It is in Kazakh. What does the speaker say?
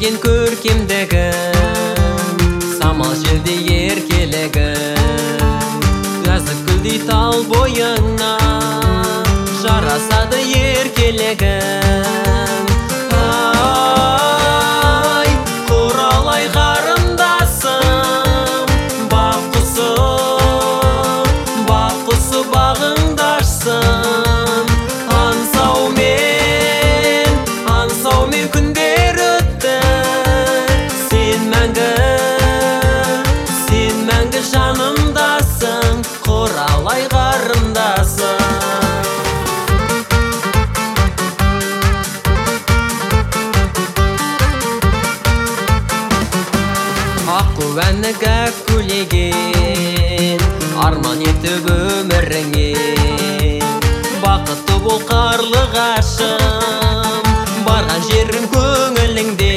екен көркемдігім, самал желде еркелігім. Жазық гүлдей тал бойыңа жарасады еркелігім. Ай, құралай қарындасым, бақ құсы бағыңдашсың. Аңсаумен күндер өтті, сен мәңгі жанымдасың, құралай қарындасым. Аққу әнігі күлеген, арман етіп өміріңе. Бақытты бол қарлығашым, барған жерім көңіліңде.